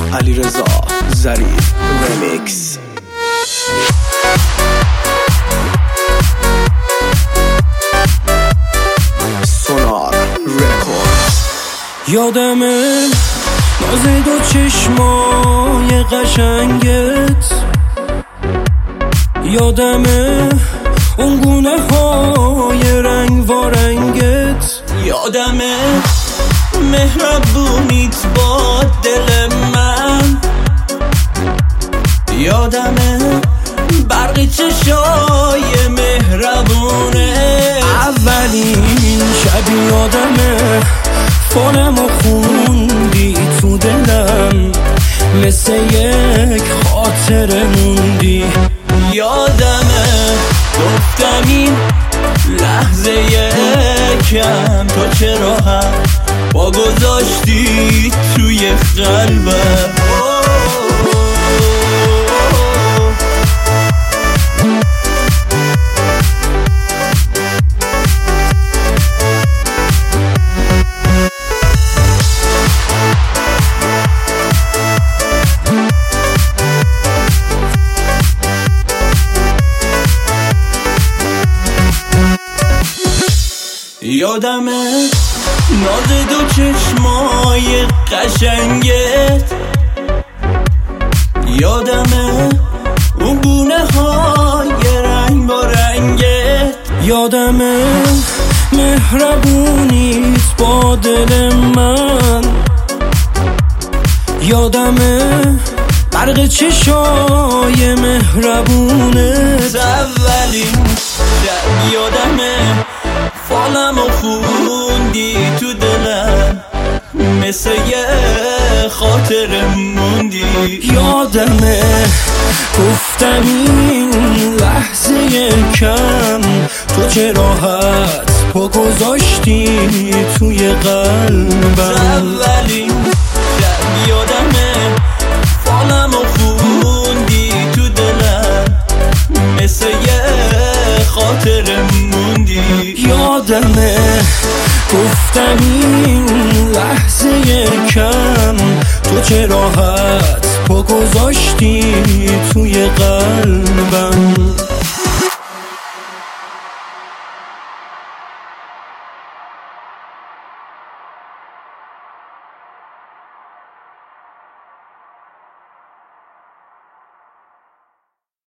علیرضا ظریف رمیکس. سونار رکوردز. یادمه ناز دو چشمای قشنگت، یادمه اون گونه های رنگ و رنگت، یادمه مهربونیت با دل من، یادمه برق چشای مهربونه. اولین شب یادمه فونمو خوندی تو دلم، مثل یک خاطره موندی. یادمه گفتم این لحظه یکم تو چرا هم با گذاشتی توی قلبم. یادمه ناز دو چشمای قشنگت، یادمه اون گونه های رنگ با رنگت، یادمه مهربونیت با دل من، یادمه برق چشای مهربونت. اولین شب یادمه فالمو خوندی تو دلم، مثل یه خاطر موندی. یادمه گفتم این لحظه کم تو چه راحت پا گذاشتی توی قلبم. اولین شب یادمه فالمو خوندی تو دلم، مثل یه خاطر موندی. یادمه گفتم این لحظه کم تو چه راحت پا گذاشتی توی قلبم.